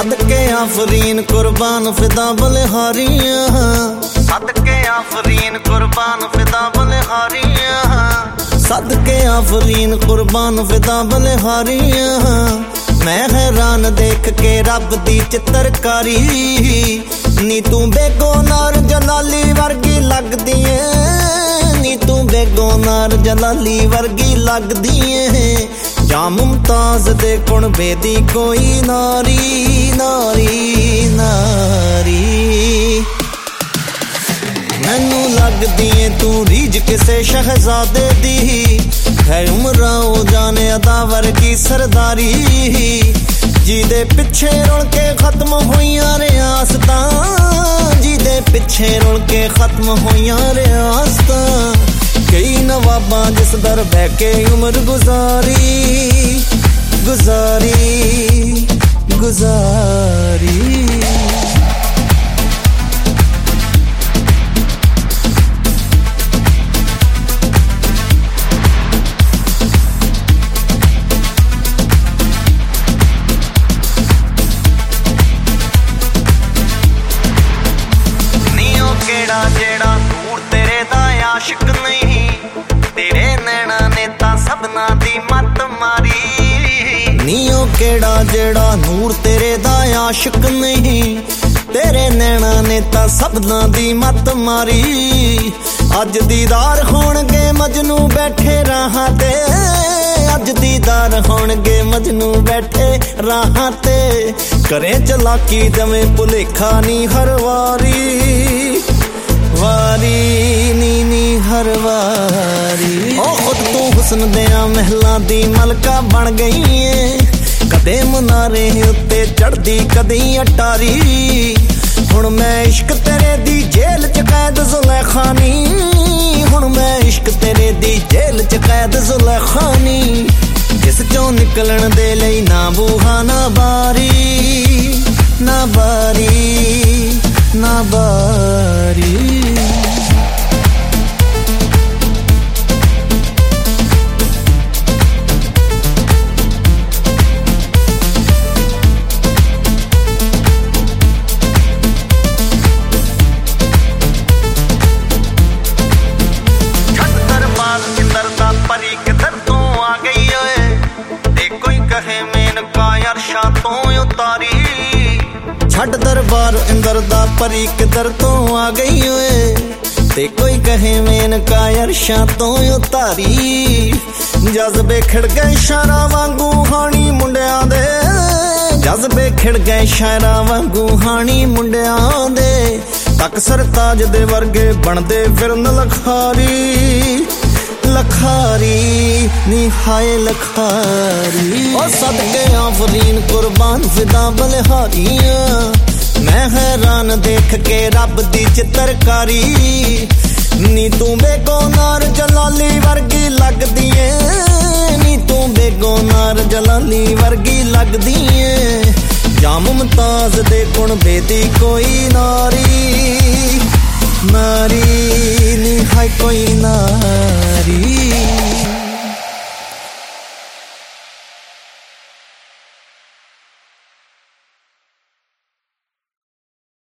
सदके आफरीन कुर्बान फिदा बलिहारियां, सदके आफरीन कुर्बान फिदा बलिहारियां, सदके आफरीन कुर्बान फिदा बलिहारियां। मैं हैरान देख के रब दी चित्रकारी, नी तू बेगोनार जलाली वर्गी लगदी है, नी तू बेगोनार जलाली वर्गी लगदी है। जा मुमताज दे कुण बेदी कोई नारी, नारी नारी। मैनू लगदी है तू रीझ किसे शहजादे दी, है उमरा ओ जाने अदा वर्गी सरदारी। जिदे पिछे रुल के खत्म होइयां रियासतां, जिदे पिछे रुल के खत्म होइयां रियासतां। कई नवाबां जिस दर बह के उम्र गुजारी, गुजारी गुजारी। केड़ा जेड़ा दूर तेरे दा आशिक नहीं, तेरे नैना ने तां सबना दी मत मारी। नीओ केड़ा जेड़ा नूर तेरे दा आशिक नहीं, तेरे नैना ने तां सबना दी मत मारी। अज दीदार होणगे मजनू बैठे राहां ते, अज दीदार होणगे मजनू बैठे राहां ते। करे चलाकी जमे भुलेखा नी हर वारी, वारी नी नी हर वारी। ओ खुद तू हुस्न दियां महलां दी मलका बन गई है, कदे मुनारे उत्ते चढ़दी कदी अटारी। हुण मैं इश्क तेरे दी जेल च कैद जुलैखानी, हुण मैं इश्क तेरे दी जेल च कैद जुलैखानी। जिस चों निकलन दे लई ना बूहा ना बारी, ना बारी ना बारी। परी किधर तू आ गई ओए, ते कोई कहे मेनका अरशा तो उतारी। छड़ दरबार इंदर दा परी किधर तू आ गई ओए, ते कोई कहे मेनका अरशा तो उतारी। जज्बे खिड़ गए शायरा वांगू हानी मुंडियां दे, जज्बे खिड़ गए शायरा वांगू हानी मुंडियां दे। तक सरताज दे वर्गे बनदे फिरन लखारी, लखारी नी हाय लखारी। ओ सदके आफरीन कुर्बान फिदा बलिहारियां। मैं हैरान देख के रब दी चित्रकारी, नी तू बेगोनार जलाली वर्गी लगदी है, नी तू बेगोनार जलाली वर्गी लगदी है। जा मुमताज दे गुण बेदी कोई नारी, नारी नी हाय कोई नारी।